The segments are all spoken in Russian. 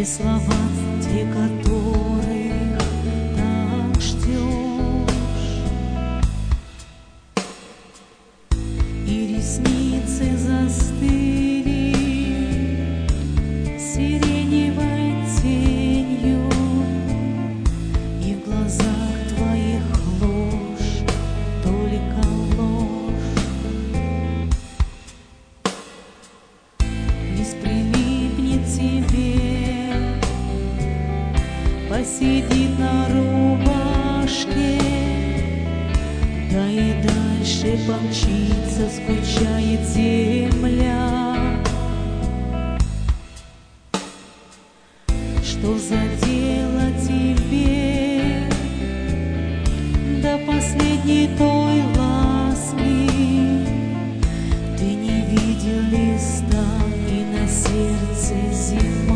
Те слова, те, которых так ждешь, и ресницы застыли сиреневой тенью, и в глазах твоих ложь, только ложь. Лист прилипнет тебе, посидит на рубашке, да и дальше помчится, скучает земля. Что за дело тебе до последней той ласки? Ты не видел листа, и на сердце зима.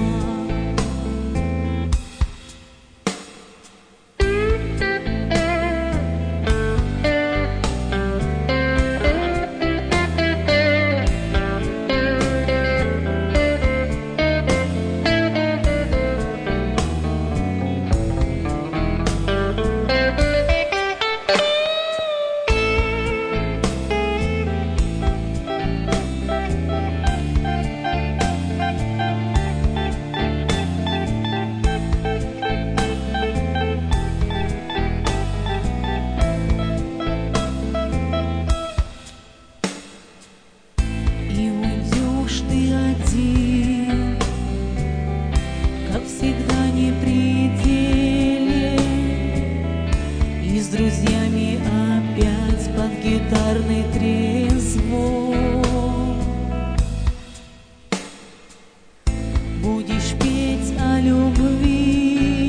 Как всегда не при деле, и с друзьями опять под гитарный трезвон. Будешь петь о любви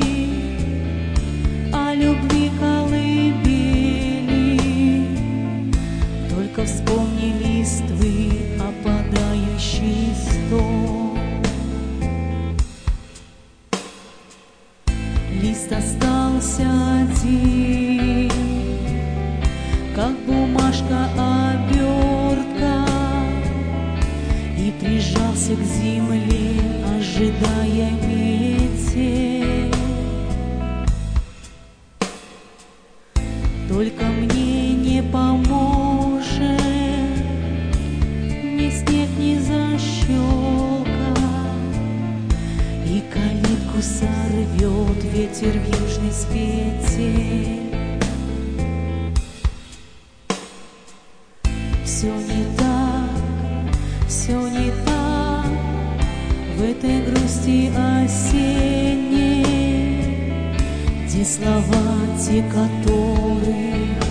колыбели, только вспомни листвы опадающий стон. Лист остался один, как бумажка обертка, и прижался к земле, ожидая метель. Только мне не поможет ни снег, ни защелка, и калитку сорвет ветер в южный с петель. Все не так, все не так в этой грусти осенней. Те слова, те, которых